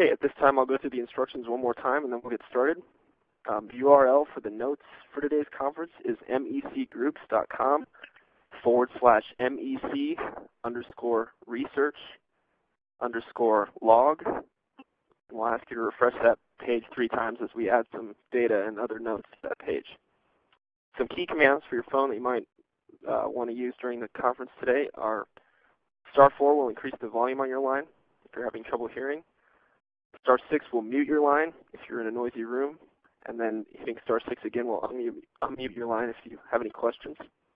Okay, at this time I'll go through the instructions one more time and then we'll get started. The URL for the notes for today's conference is mecgroups.com/mec_research_log. And we'll ask you to refresh that page 3 times as we add some data and other notes to that page. Some key commands for your phone that you might want to use during the conference today are *4 will increase the volume on your line if you're having trouble hearing. *6 will mute your line if you're in a noisy room. And then hitting *6 again will unmute your line if you have any questions.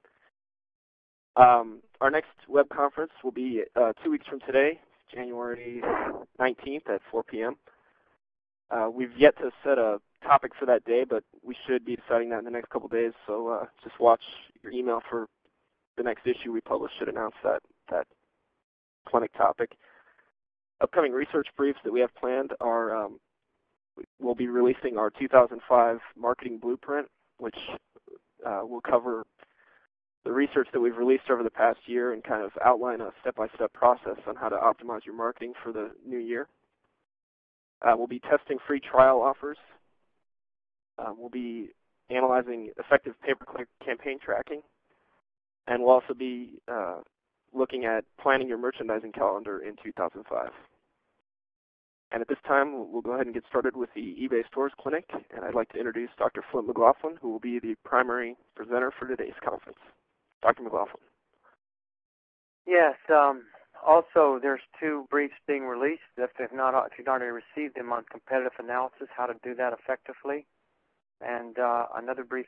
Our next web conference will be 2 weeks from today, January 19th at 4 p.m. We've yet to set a topic for that day, but we should be deciding that in the next couple days. So just watch your email for the next issue we publish should announce that clinic topic. Upcoming research briefs that we have planned are we'll be releasing our 2005 marketing blueprint, which will cover the research that we've released over the past year and kind of outline a step-by-step process on how to optimize your marketing for the new year. We'll be testing free trial offers. We'll be analyzing effective pay-per-click campaign tracking. And we'll also be looking at planning your merchandising calendar in 2005. And at this time, we'll go ahead and get started with the eBay Stores Clinic. And I'd like to introduce Dr. Flint McLaughlin, who will be the primary presenter for today's conference. Dr. McLaughlin. Yes. Also, there's 2 briefs being released. If you've not already received them on competitive analysis, how to do that effectively, and another brief.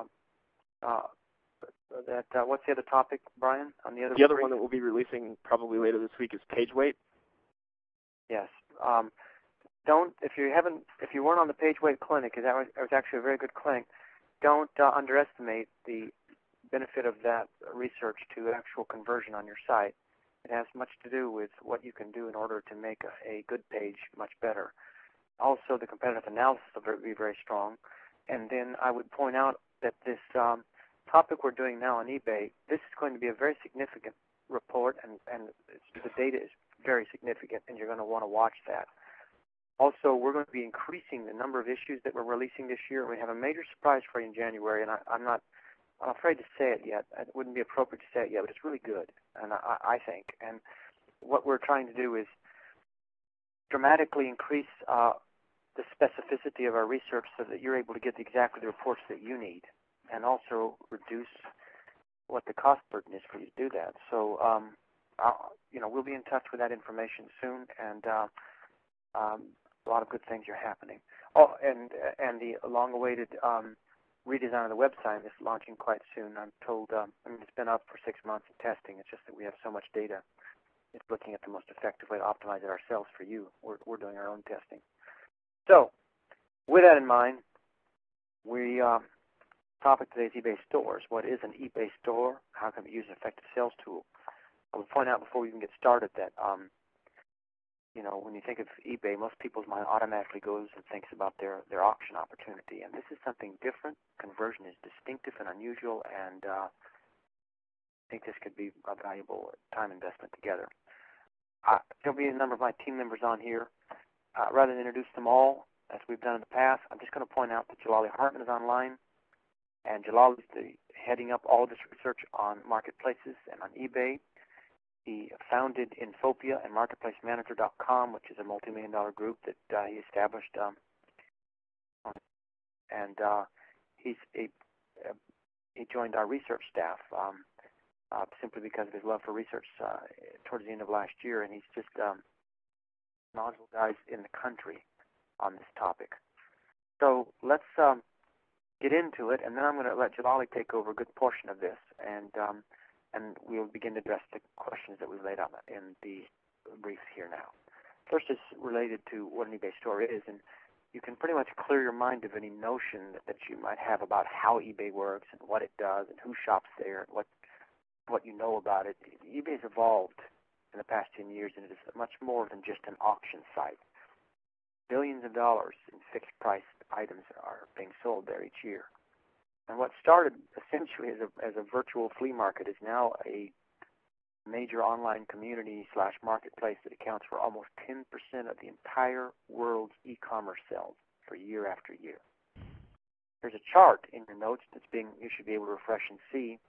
What's the other topic, Brian? On the other brief? One that we'll be releasing probably later this week is page weight. Yes. If you weren't on the Page Weight Clinic, it was actually a very good clinic. Don't underestimate the benefit of that research to actual conversion on your site. It has much to do with what you can do in order to make a good page much better. Also, the competitive analysis will be very strong. And then I would point out that this topic we're doing now on eBay, this is going to be a very significant report, and the data is very significant, and you're going to want to watch that. Also, we're going to be increasing the number of issues that we're releasing this year. We have a major surprise for you in January, and I'm afraid to say it yet. It wouldn't be appropriate to say it yet, but it's really good, and I think. And what we're trying to do is dramatically increase the specificity of our research so that you're able to get exactly the reports that you need, and also reduce what the cost burden is for you to do that. So, we'll be in touch with that information soon, and a lot of good things are happening. Oh, and the long-awaited redesign of the website is launching quite soon. I'm told, it's been up for 6 months of testing. It's just that we have so much data. It's looking at the most effective way to optimize it ourselves for you. We're doing our own testing. So, with that in mind, topic today is eBay Stores. What is an eBay store? How can we use an effective sales tool? I would point out before we even get started that, when you think of eBay, most people's mind automatically goes and thinks about their auction opportunity. And this is something different. Conversion is distinctive and unusual, and I think this could be a valuable time investment together. There'll be a number of my team members on here. Rather than introduce them all, as we've done in the past, I'm just going to point out that Jalali Hartman is online. And Jalali is heading up all of this research on marketplaces and on eBay. He founded Infopia and MarketplaceManager.com, which is a multi-million-dollar group that he established. He joined our research staff simply because of his love for research towards the end of last year, and he's just knowledgeable guys in the country on this topic. So let's get into it, and then I'm going to let Jalali take over a good portion of this, and we'll begin to address the questions that we've laid out in the briefs here now. First is related to what an eBay store is, and you can pretty much clear your mind of any notion that you might have about how eBay works and what it does and who shops there and what you know about it. eBay's evolved in the past 10 years, and it is much more than just an auction site. Billions of dollars in fixed-price items are being sold there each year. And what started essentially as a virtual flea market is now a major online community / marketplace that accounts for almost 10% of the entire world's e-commerce sales for year after year. There's a chart in your notes you should be able to refresh and see.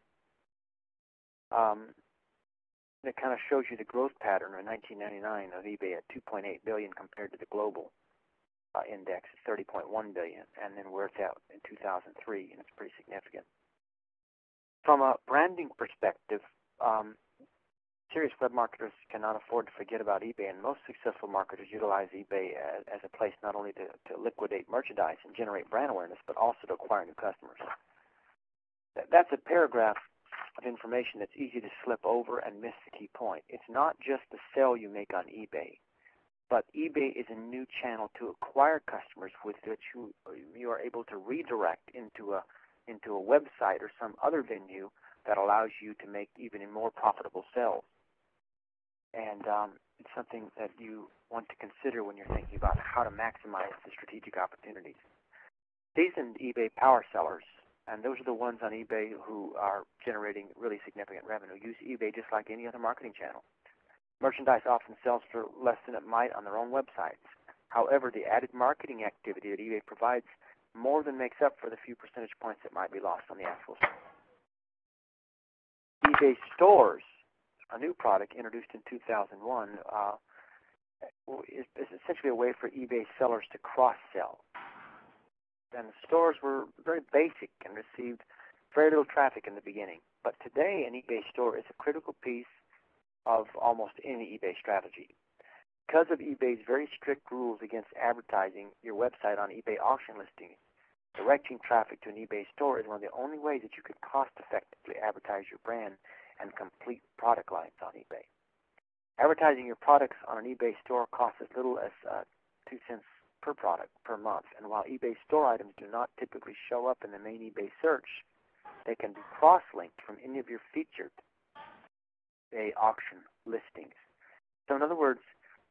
That kind of shows you the growth pattern in 1999 of eBay at 2.8 billion compared to the global index of 30.1 billion, and then where it's at in 2003, and it's pretty significant. From a branding perspective, serious web marketers cannot afford to forget about eBay, and most successful marketers utilize eBay as a place not only to liquidate merchandise and generate brand awareness, but also to acquire new customers. That's a paragraph of information that's easy to slip over and miss the key point. It's not just the sale you make on eBay, but eBay is a new channel to acquire customers with which you are able to redirect into a website or some other venue that allows you to make even more profitable sales. And it's something that you want to consider when you're thinking about how to maximize the strategic opportunities. Seasoned eBay power sellers, and those are the ones on eBay who are generating really significant revenue, use eBay just like any other marketing channel. Merchandise often sells for less than it might on their own websites. However, the added marketing activity that eBay provides more than makes up for the few percentage points that might be lost on the actual site. eBay stores, a new product introduced in 2001, is essentially a way for eBay sellers to cross-sell. And the stores were very basic and received very little traffic in the beginning. But today, an eBay store is a critical piece of almost any eBay strategy. Because of eBay's very strict rules against advertising your website on eBay auction listings, directing traffic to an eBay store is one of the only ways that you could cost-effectively advertise your brand and complete product lines on eBay. Advertising your products on an eBay store costs as little as 2 cents per product per month, and while eBay store items do not typically show up in the main eBay search, they can be cross-linked from any of your featured eBay auction listings. So in other words,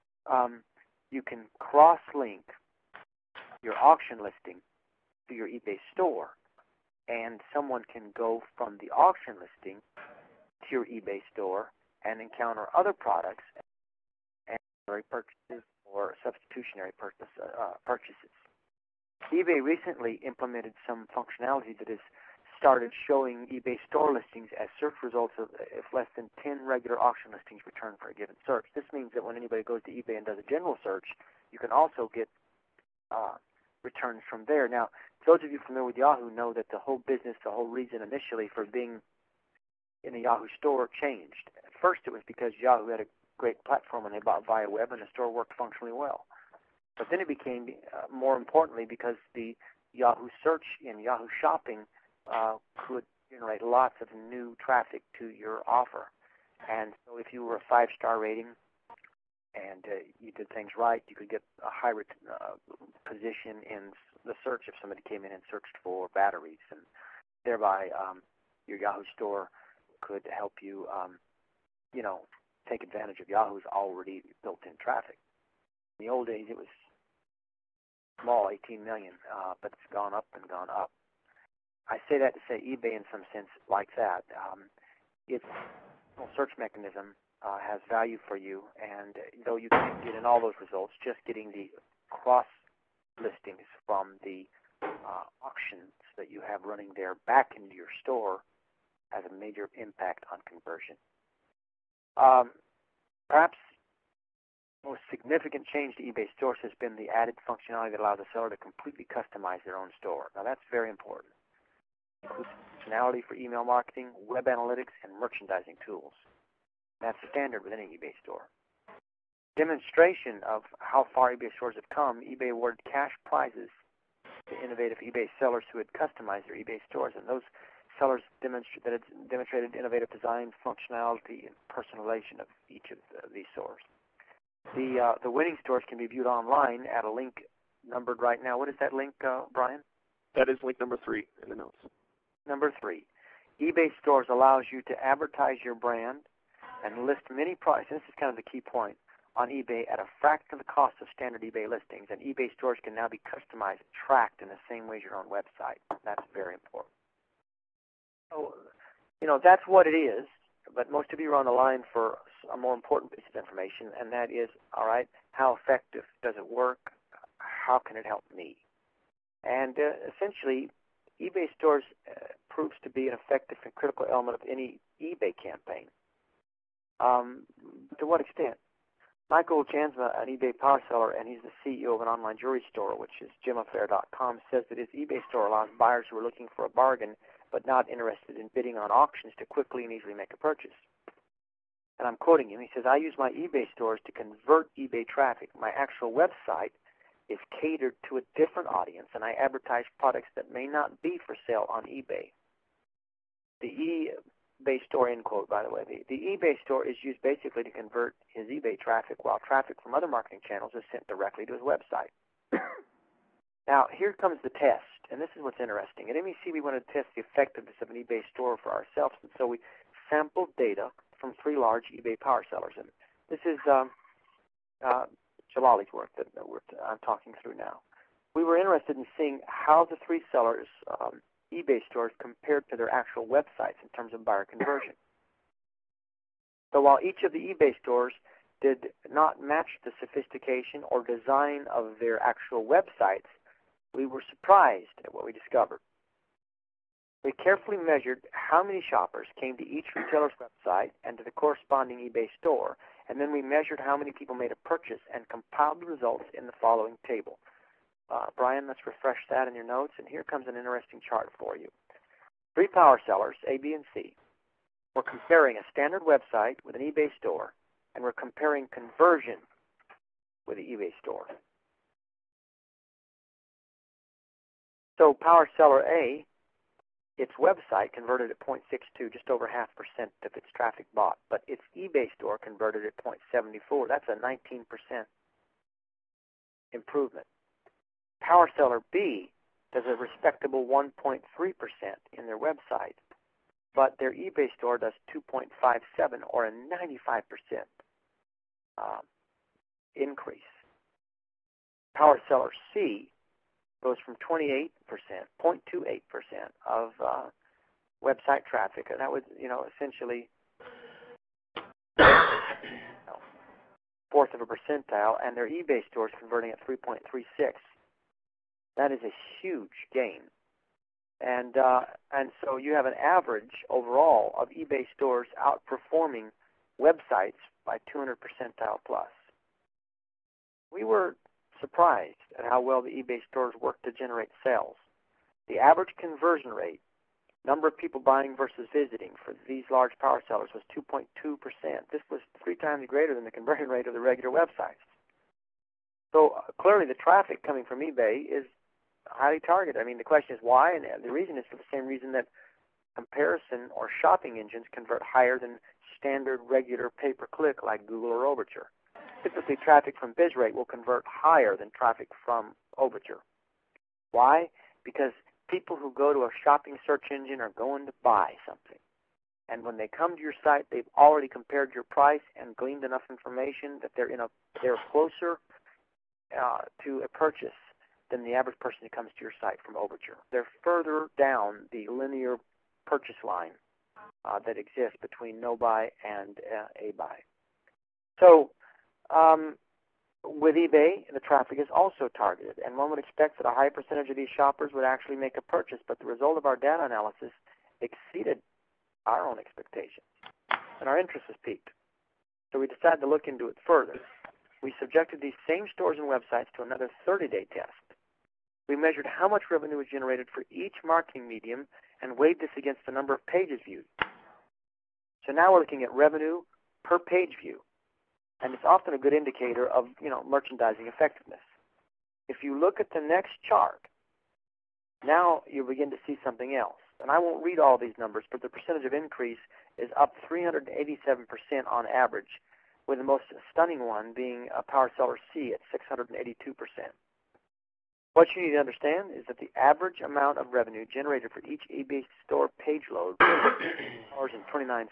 you can cross-link your auction listing to your eBay store, and someone can go from the auction listing to your eBay store and encounter other products and purchases or substitutionary purchases. eBay recently implemented some functionality that has started showing eBay store listings as search results if less than 10 regular auction listings return for a given search. This means that when anybody goes to eBay and does a general search, you can also get returns from there. Now, those of you familiar with Yahoo know that the whole business, the whole reason initially for being in the Yahoo store changed. At first it was because Yahoo had a great platform and they bought via web and the store worked functionally well. But then it became, more importantly, because the Yahoo search and Yahoo shopping could generate lots of new traffic to your offer. And so if you were a 5-star rating and you did things right, you could get a high position in the search if somebody came in and searched for batteries, and thereby your Yahoo store could help you, take advantage of Yahoo's already built-in traffic. In the old days, it was small, 18 million, but it's gone up and gone up. I say that to say eBay, in some sense, like that. Its search mechanism has value for you, and though you can't get in all those results, just getting the cross listings from the auctions that you have running there back into your store has a major impact on conversion. Perhaps the most significant change to eBay stores has been the added functionality that allows the seller to completely customize their own store. Now, that's very important. It includes functionality for email marketing, web analytics, and merchandising tools. That's standard with any eBay store. Demonstration of how far eBay stores have come, eBay awarded cash prizes to innovative eBay sellers who had customized their eBay stores, and those sellers demonstrated innovative design, functionality, and personalization of each of these stores. The winning stores can be viewed online at a link numbered right now. What is that link, Brian? That is link number 3 in the notes. Number 3. eBay stores allows you to advertise your brand and list many products. This is kind of the key point on eBay at a fraction of the cost of standard eBay listings, and eBay stores can now be customized, tracked in the same way as your own website. That's very important. So, that's what it is. but most of you are on the line for a more important piece of information, and that is, all right, how effective does it work? How can it help me? And essentially, eBay stores proves to be an effective and critical element of any eBay campaign. To what extent? Michael Jansma, an eBay power seller, and he's the CEO of an online jewelry store, which is gemaffair.com, says that his eBay store allows buyers who are looking for a bargain but not interested in bidding on auctions to quickly and easily make a purchase. And I'm quoting him. He says, I use my eBay stores to convert eBay traffic. My actual website is catered to a different audience, and I advertise products that may not be for sale on eBay. The eBay store, end quote, by the way. The eBay store is used basically to convert his eBay traffic, while traffic from other marketing channels is sent directly to his website. Now, here comes the test, and this is what's interesting. At MEC, we wanted to test the effectiveness of an eBay store for ourselves, and so we sampled data from 3 large eBay power sellers. And this is Jalali's work that I'm talking through now. We were interested in seeing how the 3 sellers' eBay stores compared to their actual websites in terms of buyer conversion. So while each of the eBay stores did not match the sophistication or design of their actual websites, we were surprised at what we discovered. We carefully measured how many shoppers came to each retailer's website and to the corresponding eBay store, and then we measured how many people made a purchase and compiled the results in the following table. Brian, let's refresh that in your notes, and here comes an interesting chart for you. 3 power sellers, A, B, and C, were comparing a standard website with an eBay store, and we're comparing conversion with the eBay store. So power seller A, its website converted at 0.62, just over 0.5% of its traffic bought, but its eBay store converted at 0.74. That's a 19% improvement. Power seller B does a respectable 1.3% in their website, but their eBay store does 2.57, or a 95% increase. Power seller C goes from 28%, 0.28% of website traffic, and that would, essentially fourth of a percentile, and their eBay store is converting at 3.36. That is a huge gain. And so you have an average overall of eBay stores outperforming websites by 200 percentile plus. We were surprised at how well the eBay stores work to generate sales. The average conversion rate, number of people buying versus visiting for these large power sellers, was 2.2%. This was 3 times greater than the conversion rate of the regular websites. So clearly the traffic coming from eBay is highly targeted. I mean, the question is why, and the reason is for the same reason that comparison or shopping engines convert higher than standard regular pay-per-click like Google or Overture. Typically, traffic from BizRate will convert higher than traffic from Overture. Why? Because people who go to a shopping search engine are going to buy something. And when they come to your site, they've already compared your price and gleaned enough information that they're closer to a purchase than the average person who comes to your site from Overture. They're further down the linear purchase line that exists between no buy and a buy. So with eBay, the traffic is also targeted, and one would expect that a high percentage of these shoppers would actually make a purchase, but the result of our data analysis exceeded our own expectations, and our interest was piqued. So we decided to look into it further. We subjected these same stores and websites to another 30-day test. We measured how much revenue was generated for each marketing medium and weighed this against the number of pages viewed. So now we're looking at revenue per page view, and it's often a good indicator of, merchandising effectiveness. If you look at the next chart, now you begin to see something else. And I won't read all these numbers, but the percentage of increase is up 387% on average, with the most stunning one being a power seller C at 682%. What you need to understand is that the average amount of revenue generated for each eBay store page load was $2.29.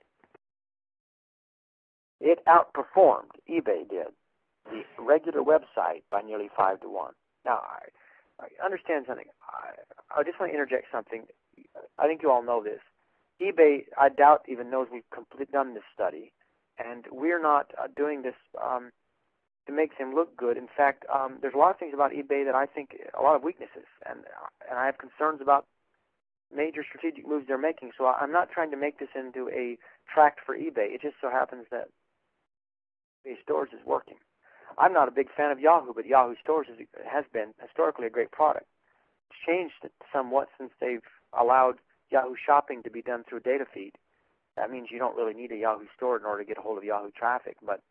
It outperformed, eBay did, the regular website by nearly 5 to 1. Now, I understand something. I just want to interject something. I think you all know this. eBay, I doubt, even knows we've completely done this study, and we're not doing this to make them look good. In fact, there's a lot of things about eBay that I think a lot of weaknesses, and I have concerns about major strategic moves they're making. So I'm not trying to make this into a tract for eBay. It just so happens that eBay Stores is working. I'm not a big fan of Yahoo, but Yahoo Stores has been historically a great product. It's changed somewhat since they've allowed Yahoo Shopping to be done through a data feed. That means you don't really need a Yahoo store in order to get a hold of Yahoo traffic. But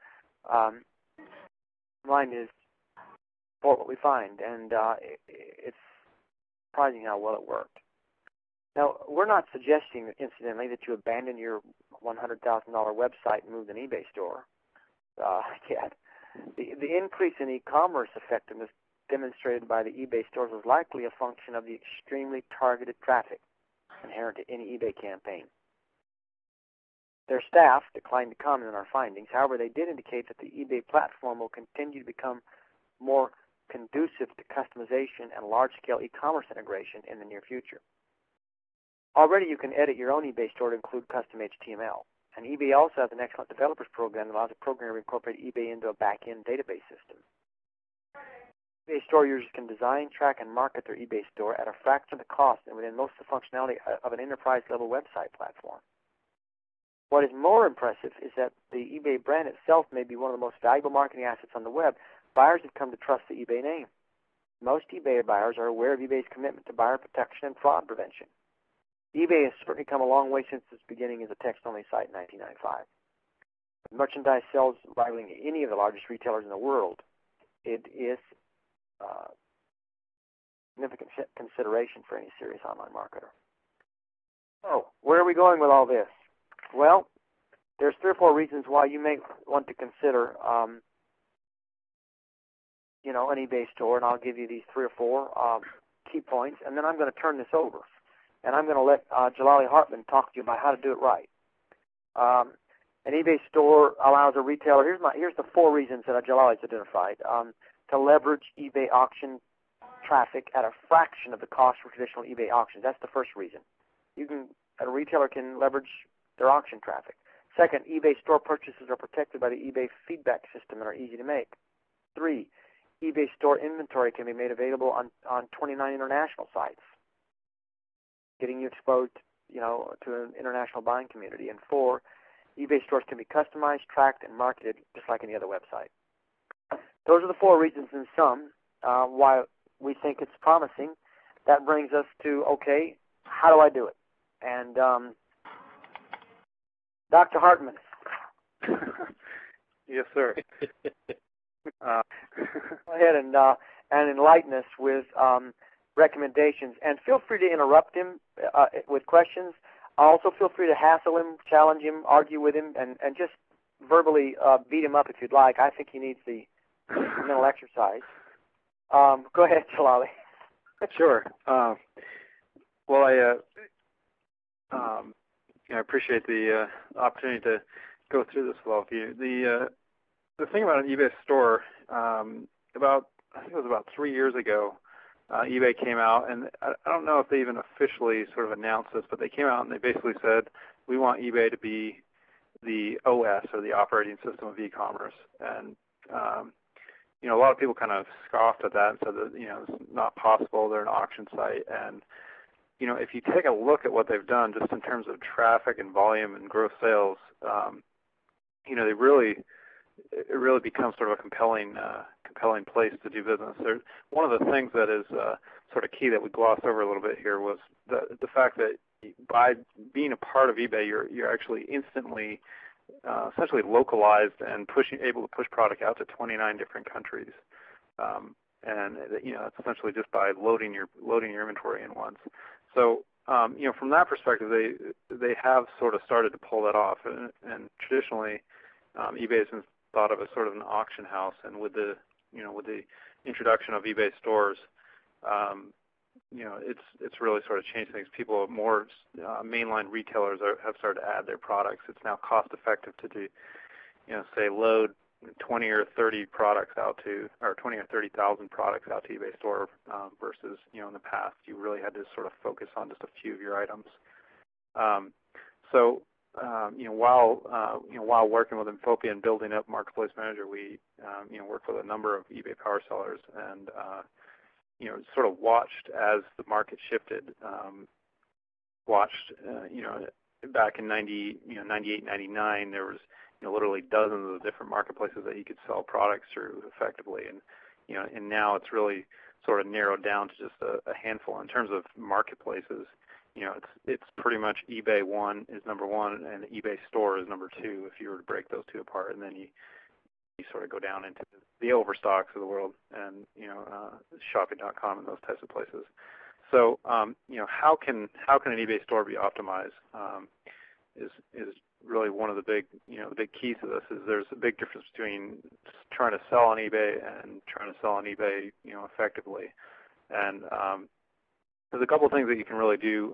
mine is for what we find, and it's surprising how well it worked. Now, we're not suggesting, incidentally, that you abandon your $100,000 website and move to an eBay store yet. The increase in e-commerce effectiveness demonstrated by the eBay stores was likely a function of the extremely targeted traffic inherent to any eBay campaign. Their staff declined to comment on our findings. However, they did indicate that the eBay platform will continue to become more conducive to customization and large-scale e-commerce integration in the near future. Already, you can edit your own eBay store to include custom HTML. And eBay also has an excellent developers program that allows a programmer to incorporate eBay into a back-end database system. eBay store users can design, track, and market their eBay store at a fraction of the cost and within most of the functionality of an enterprise-level website platform. What is more impressive is that the eBay brand itself may be one of the most valuable marketing assets on the web. Buyers have come to trust the eBay name. Most eBay buyers are aware of eBay's commitment to buyer protection and fraud prevention. eBay has certainly come a long way since its beginning as a text-only site in 1995. With merchandise sales rivaling any of the largest retailers in the world, it is significant consideration for any serious online marketer. So, where are we going with all this? Well, there's 3 or 4 reasons why you may want to consider, an eBay store, and I'll give you these 3 or 4 key points, and then I'm going to turn this over. And I'm going to let Jalali Hartman talk to you about how to do it right. An eBay store allows a retailer. Here's the 4 reasons that Jalali's identified to leverage eBay auction traffic at a fraction of the cost for traditional eBay auctions. That's the first reason. A retailer can leverage their auction traffic. Second, eBay store purchases are protected by the eBay feedback system and are easy to make. 3, eBay store inventory can be made available on 29 international sites, getting you exposed, to an international buying community. And 4, eBay stores can be customized, tracked, and marketed just like any other website. Those are the 4 reasons in sum why we think it's promising. That brings us to, okay, how do I do it? And Dr. Hartman. Yes, sir. Go ahead and enlighten us with recommendations, and feel free to interrupt him with questions. Also, feel free to hassle him, challenge him, argue with him, and just verbally beat him up if you'd like. I think he needs the mental exercise. Go ahead, Jalali. Sure. Well, I appreciate the opportunity to go through this with all of you. The thing about an eBay store, I think it was about 3 years ago, eBay came out, and I don't know if they even officially sort of announced this, but they came out and they basically said, we want eBay to be the OS, or the operating system of e-commerce. And, a lot of people kind of scoffed at that and said that, it's not possible. They're an auction site. And, if you take a look at what they've done just in terms of traffic and volume and gross sales, it really becomes sort of a compelling place to do business. One of the things that is sort of key that we glossed over a little bit here was the fact that by being a part of eBay, you're actually instantly, essentially localized and able to push product out to 29 different countries, and that's essentially just by loading your inventory in once. So from that perspective, they have sort of started to pull that off, and traditionally, eBay has been thought of as sort of an auction house, and with the introduction of eBay stores, it's really sort of changed things. People, more mainline retailers have started to add their products. It's now cost effective to do, say, load 20 or 30 products out to, or 20 or 30,000 products out to eBay store versus, in the past you really had to sort of focus on just a few of your items. So while working with Infopia and building up Marketplace Manager, we worked with a number of eBay power sellers and sort of watched as the market shifted. Back in 98, 99, there was literally dozens of different marketplaces that you could sell products through effectively, and now it's really sort of narrowed down to just a handful. In terms of marketplaces, it's pretty much eBay is number one, and eBay Store is number two if you were to break those two apart, and then you sort of go down into the Overstocks of the world and shopping.com and those types of places. So how can an eBay store be optimized? Is really one of the big keys to this. Is there's a big difference between trying to sell on eBay and trying to sell on eBay effectively, and there's a couple of things that you can really do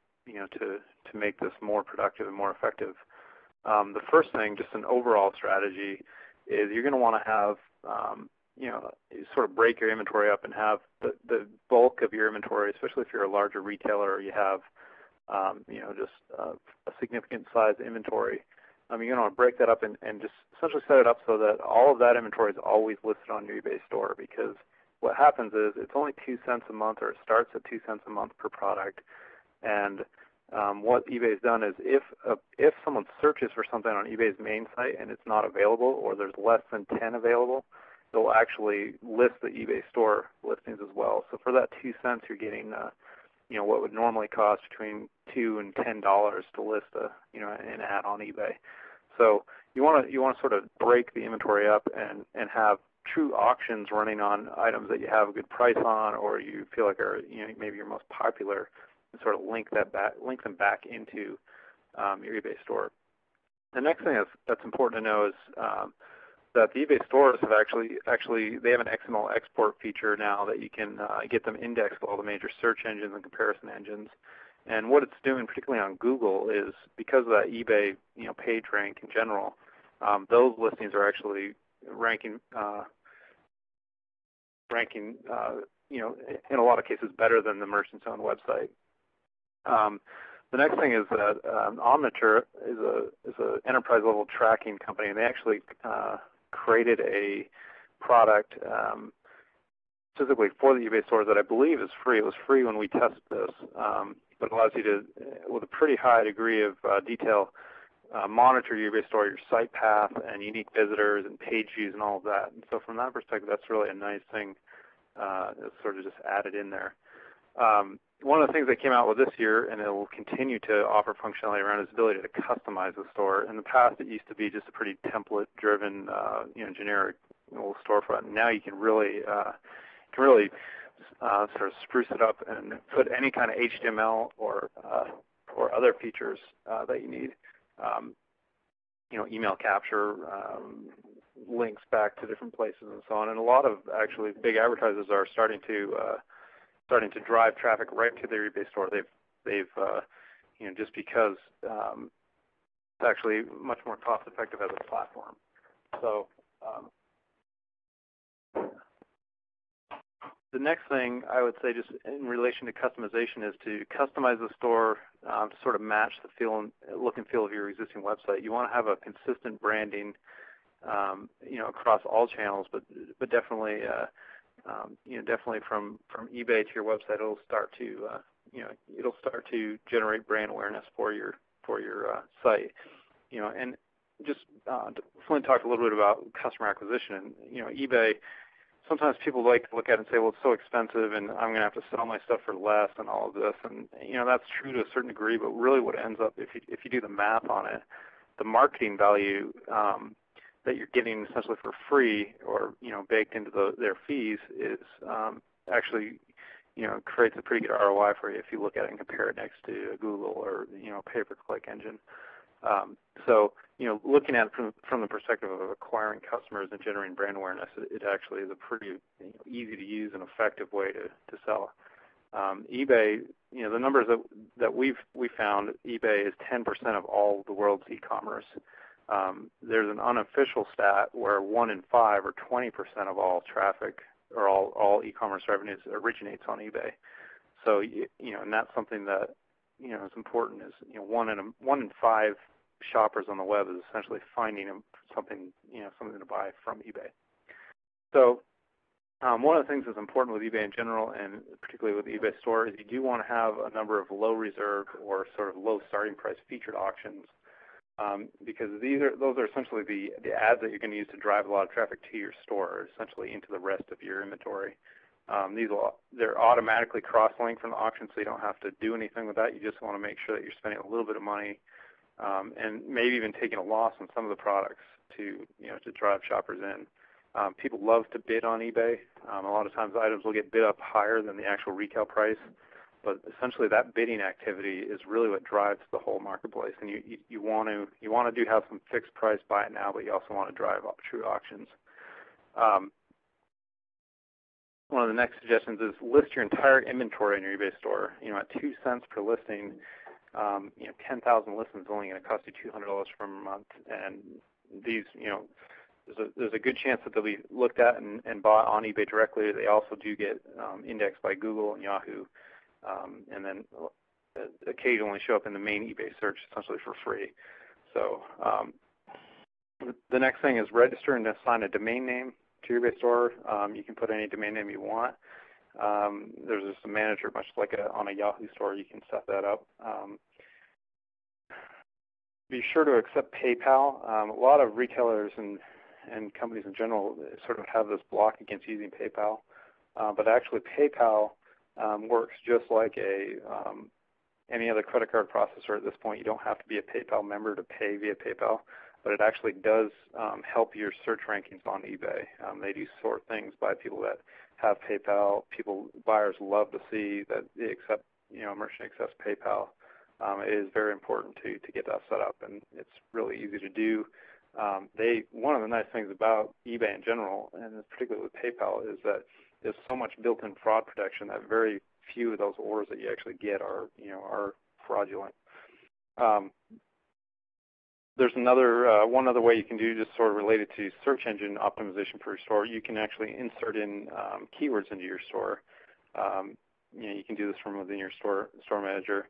to make this more productive and more effective. The first thing, just an overall strategy, is you're going to want to have sort of break your inventory up and have the bulk of your inventory, especially if you're a larger retailer or you have just a significant size inventory. You're going to want to break that up and just essentially set it up so that all of that inventory is always listed on your eBay store, because what happens is it's only 2 cents a month, or it starts at 2 cents a month per product. And what eBay's done is if someone searches for something on eBay's main site and it's not available, or there's less than 10 available, they'll actually list the eBay store listings as well. So for that 2 cents, you're getting what would normally cost between $2 and $10 to list an ad on eBay. So you want to sort of break the inventory up and have true auctions running on items that you have a good price on, or you feel like are maybe your most popular, and sort of link them back into your eBay store. The next thing that's important to know is that the eBay stores have actually they have an XML export feature now that you can get them indexed with all the major search engines and comparison engines. And what it's doing, particularly on Google, is because of that eBay page rank in general, those listings are actually ranking in a lot of cases better than the merchant's own website. The next thing is that Omniture is a enterprise level tracking company, and they actually created a product specifically for the eBay stores that I believe is free. It was free when we tested this, but allows you to, with a pretty high degree of detail, monitor your eBay store, your site path, and unique visitors and page views and all of that. And so from that perspective, that's really a nice thing that's sort of just added in there. One of the things they came out with this year, and it will continue to offer functionality around, is the ability to customize the store. In the past, it used to be just a pretty template-driven, generic little storefront. Now you can really sort of spruce it up and put any kind of HTML or other features that you need. Email capture, links back to different places, and so on. And a lot of actually big advertisers are starting to drive traffic right to their eBay store. They've just because it's actually much more cost effective as a platform. So the next thing I would say, just in relation to customization, is to customize the store to sort of match the look and feel of your existing website. You want to have a consistent branding, across all channels, but definitely. Definitely from eBay to your website, it'll start to generate brand awareness for your site. And just Flint talked a little bit about customer acquisition. And eBay, sometimes people like to look at it and say, well, it's so expensive, and I'm going to have to sell my stuff for less, and all of this. And that's true to a certain degree, but really, what ends up, if you do the math on it, the marketing value that you're getting essentially for free, or baked into their fees, is actually creates a pretty good ROI for you if you look at it and compare it next to Google or pay-per-click engine. So looking at it from the perspective of acquiring customers and generating brand awareness, it actually is a pretty easy to use and effective way to sell. eBay, the numbers that we found, eBay is 10% of all the world's e-commerce. There's an unofficial stat where 1 in 5 or 20% of all traffic or all e-commerce revenues originates on eBay. So and that's something that as important as one in five shoppers on the web is essentially finding something to buy from eBay. So one of the things that's important with eBay in general, and particularly with the eBay store, is you do want to have a number of low reserve or sort of low starting price featured auctions, because those are essentially the ads that you're going to use to drive a lot of traffic to your store, essentially into the rest of your inventory. They're automatically cross-linked from the auction, so you don't have to do anything with that. You just want to make sure that you're spending a little bit of money, and maybe even taking a loss on some of the products to drive shoppers in. People love to bid on eBay. A lot of times items will get bid up higher than the actual retail price, but essentially that bidding activity is really what drives the whole marketplace. And you want to have some fixed price buy it now, but you also want to drive true auctions. One of the next suggestions is list your entire inventory in your eBay store. At 2 cents per listing, 10,000 listings is only going to cost you $200 per month, and these, there's a good chance that they'll be looked at and bought on eBay directly. They also do get indexed by Google and Yahoo, and then occasionally show up in the main eBay search essentially for free. So the next thing is register and assign a domain name to your eBay store. You can put any domain name you want. There's just a manager, much like on a Yahoo store. You can set that up. Be sure to accept PayPal. A lot of retailers and companies in general sort of have this block against using PayPal, but actually PayPal works just like any other credit card processor at this point. You don't have to be a PayPal member to pay via PayPal, but it actually does help your search rankings on eBay. They do sort things by people that have PayPal. Buyers love to see that they accept, a merchant accepts PayPal. It is very important to get that set up, and it's really easy to do. One of the nice things about eBay in general, and particularly with PayPal, is that there's so much built-in fraud protection that very few of those orders that you actually get are fraudulent. There's one other way you can do, just sort of related to search engine optimization for your store. You can actually insert in keywords into your store. You can do this from within your store manager.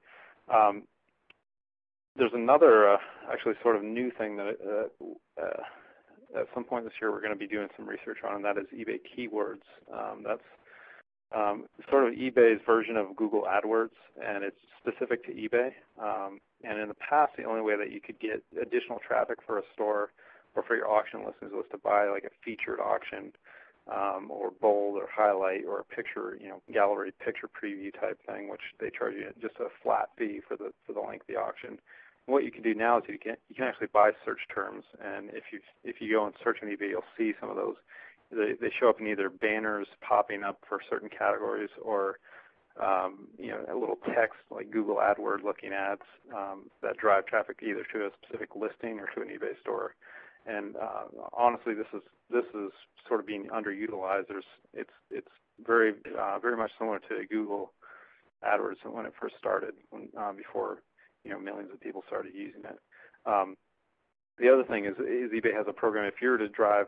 There's another actually sort of new thing that at some point this year we're going to be doing some research on, and that is eBay Keywords. That's sort of eBay's version of Google AdWords, and it's specific to eBay. And in the past, the only way that you could get additional traffic for a store or for your auction listings was to buy like a featured auction, or bold or highlight or a picture, gallery picture preview type thing, which they charge you just a flat fee for the length of the auction. And what you can do now is you can actually buy search terms, and if you go and search on eBay, you'll see some of those. They show up in either banners popping up for certain categories, or a little text like Google AdWord looking ads that drive traffic either to a specific listing or to an eBay store. And honestly, this is sort of being underutilized. It's very much similar to Google AdWords when it first started, before millions of people started using it. The other thing is eBay has a program. If you drive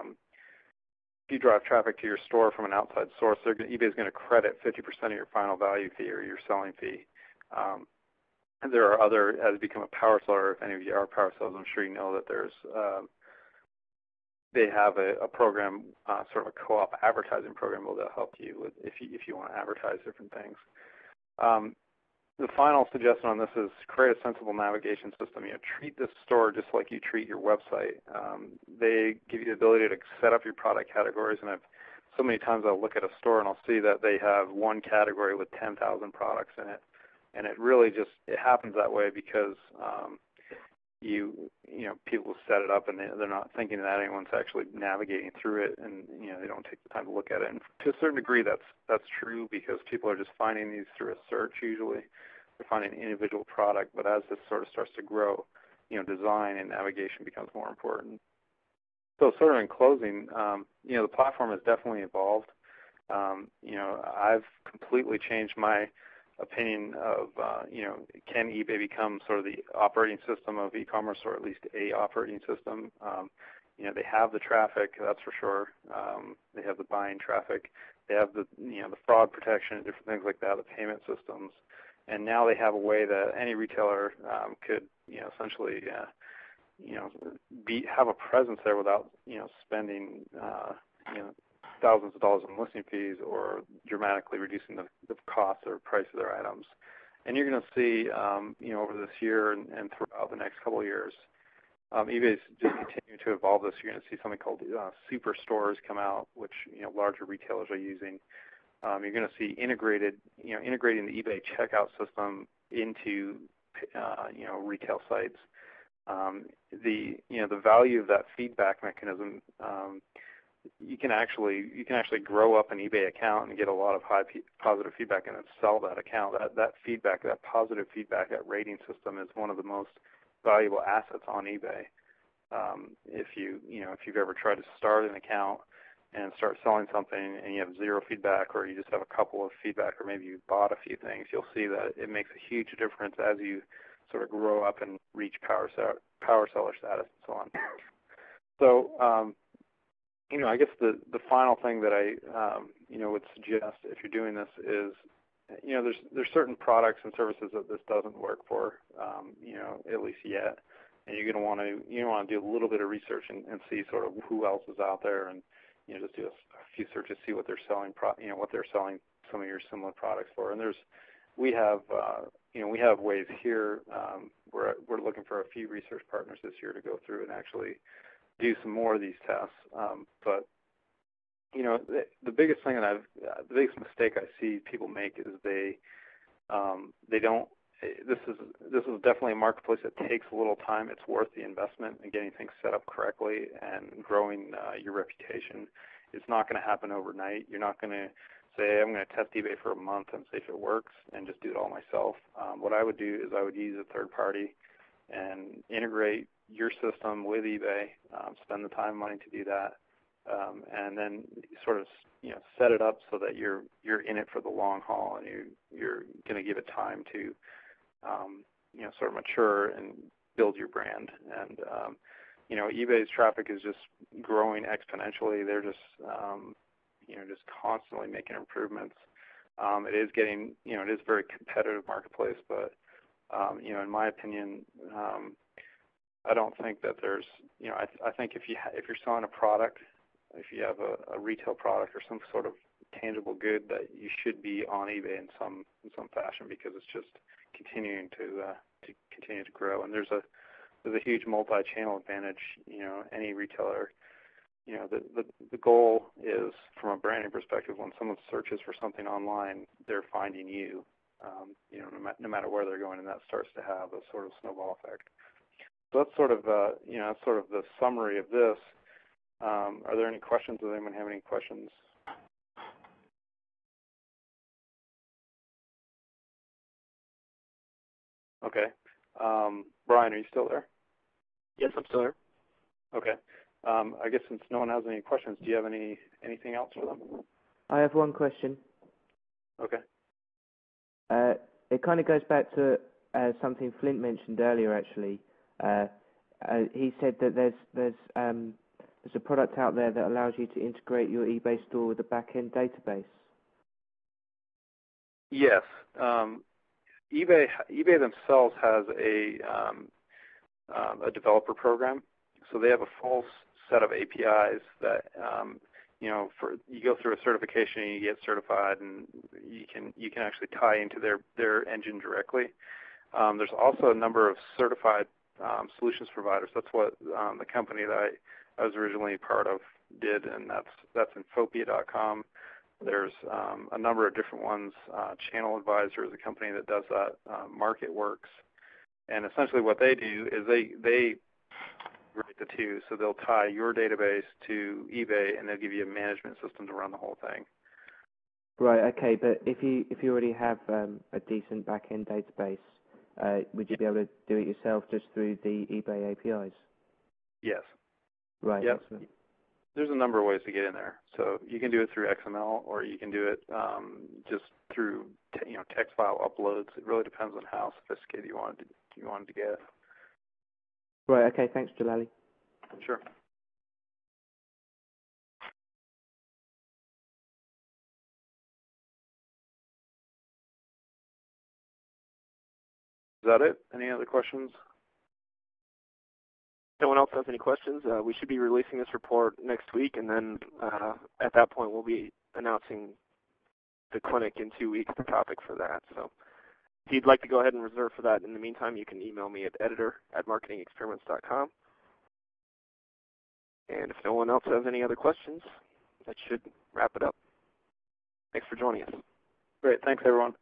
traffic to your store from an outside source, eBay is going to credit 50% of your final value fee or your selling fee. And there are other, as you become a power seller, if any of you are power sellers, I'm sure you know that they have a program, sort of a co-op advertising program that'll help you with if you want to advertise different things. The final suggestion on this is create a sensible navigation system. Treat this store just like you treat your website. They give you the ability to set up your product categories, and so many times I'll look at a store and I'll see that they have one category with 10,000 products in it. And it really it happens that way because people set it up and they're not thinking that anyone's actually navigating through it, and they don't take the time to look at it. And to a certain degree, that's true because people are just finding these through a search usually. They're finding an individual product, but as this sort of starts to grow, design and navigation becomes more important. So sort of in closing, the platform has definitely evolved. I've completely changed my opinion of, can eBay become sort of the operating system of e-commerce, or at least a operating system? They have the traffic, that's for sure. They have the buying traffic. They have the fraud protection and different things like that, the payment systems. and now they have a way that any retailer could, essentially, have a presence there without, spending, thousands of dollars in listing fees or dramatically reducing the cost or price of their items. And you're going to see, over this year and throughout the next couple of years, eBay is just continuing to evolve this. You're going to see something called super stores come out, which larger retailers are using. You're going to see integrating the eBay checkout system into retail sites. The value of that feedback mechanism. You can actually grow up an eBay account and get a lot of high positive feedback and then sell that account. That feedback, that positive feedback, that rating system is one of the most valuable assets on eBay. If you've ever tried to start an account and start selling something and you have zero feedback, or you just have a couple of feedback, or maybe you bought a few things, you'll see that it makes a huge difference as you sort of grow up and reach power seller status and so on. So, I guess the final thing that I would suggest if you're doing this is, there's certain products and services that this doesn't work for, at least yet, and you're going to want to do a little bit of research and see sort of who else is out there, and just do a few searches, see what they're selling, what they're selling some of your similar products for. And we have ways here. We're looking for a few research partners this year to go through and actually do some more of these tests. But the biggest thing the biggest mistake I see people make is they don't. This is definitely a marketplace that takes a little time. It's worth the investment in getting things set up correctly and growing your reputation. It's not going to happen overnight. You're not going to say, I'm going to test eBay for a month and see if it works and just do it all myself. What I would do is I would use a third party and integrate your system with eBay, spend the time and money to do that, and then sort of set it up so that you're in it for the long haul, and you're going to give it time to sort of mature and build your brand. And eBay's traffic is just growing exponentially. They're just just constantly making improvements. It is getting it is a very competitive marketplace, but in my opinion, I don't think that there's I think if you're selling a product, if you have a retail product or some sort of tangible good, that you should be on eBay in some fashion, because it's just continuing to continue to grow. And there's a huge multi-channel advantage. Any retailer, the goal is, from a branding perspective, when someone searches for something online, they're finding you. No matter where they're going, and that starts to have a sort of snowball effect. So that's sort of the summary of this. Are there any questions? Does anyone have any questions? Okay. Brian, are you still there? Yes, I'm still there. Okay. I guess since no one has any questions, do you have anything else for them? I have one question. Okay. It kind of goes back to something Flint mentioned earlier, actually. He said that there's a product out there that allows you to integrate your eBay store with a back-end database. Yes. eBay themselves has a developer program, so they have a full set of APIs that you go through a certification and you get certified, and you can actually tie into their engine directly. There's also a number of certified solutions providers. That's what the company that I was originally part of did, and that's Infopia.com. There's a number of different ones. Channel Advisor is a company that does that. MarketWorks, and essentially what they do is they integrate the two, so they'll tie your database to eBay, and they'll give you a management system to run the whole thing. Right. Okay. But if you already have a decent back-end database, would you be able to do it yourself just through the eBay APIs? Yes. Right. Yep. There's a number of ways to get in there. So you can do it through XML, or you can do it just through text file uploads. It really depends on how sophisticated you wanted to get. Right. Okay. Thanks, Jalali. Sure. that it? Any other questions? If no one else has any questions, we should be releasing this report next week, and then at that point we'll be announcing the clinic in 2 weeks, the topic for that. So if you'd like to go ahead and reserve for that, in the meantime, you can email me at editor@marketingexperiments.com. And if no one else has any other questions, that should wrap it up. Thanks for joining us. Great. Thanks, everyone.